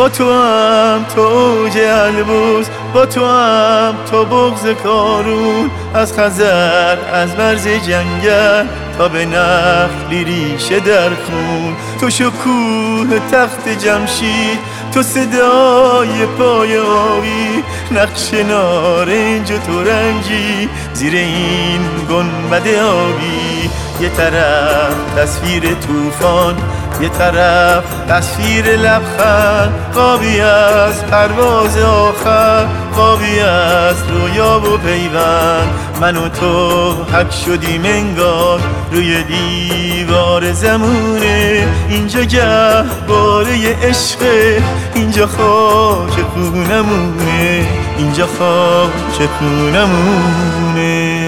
با تو هم تو اوج البرز، با تو هم تو بغض کارون، از خزر از مرز جنگل تا به نخلی ریشه در خون. تو شکوه تخت جمشید، تو صدای پای آبی، نقش نارنج و ترنجی زیر این گنبد آبی. یه طرف تصویر طوفان، یه طرف تصویر لبخند، خوابی از پرواز آخر، خوابی از رویا و پیوند. من و تو حک شدیم انگار روی دیوار زمونه، اینجا گهواره عشقه، اینجا خاک خونمونه، اینجا خاک خونمونه.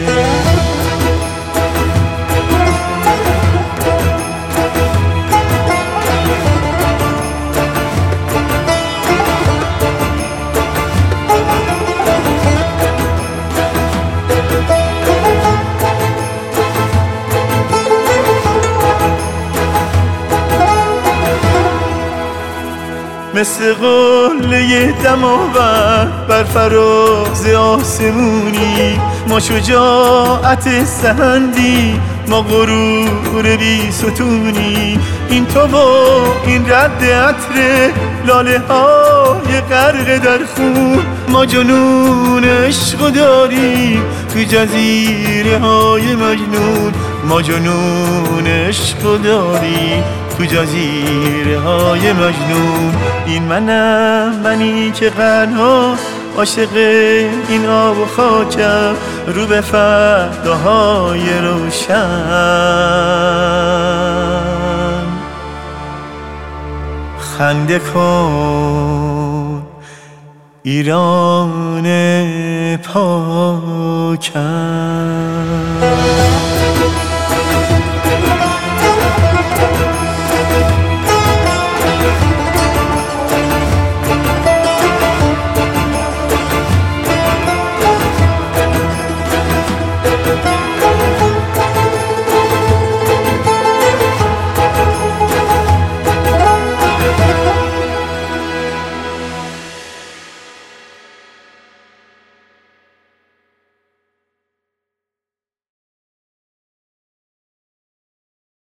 مثل قله دماوند بر فراز آسمونی، ما شجاعت سهندی، ما غرور بی ستونی. این تو و این رد عطر لاله های غرق در خون، ما جنون عشق داریم تو جزیره های مجنون، ما جنون عشق داریم تو جزیره های مجنون. این منم، منی که قرنها عاشق این آب و خاکم، رو به فرداهای روشن. خنده کن ایران پاکم.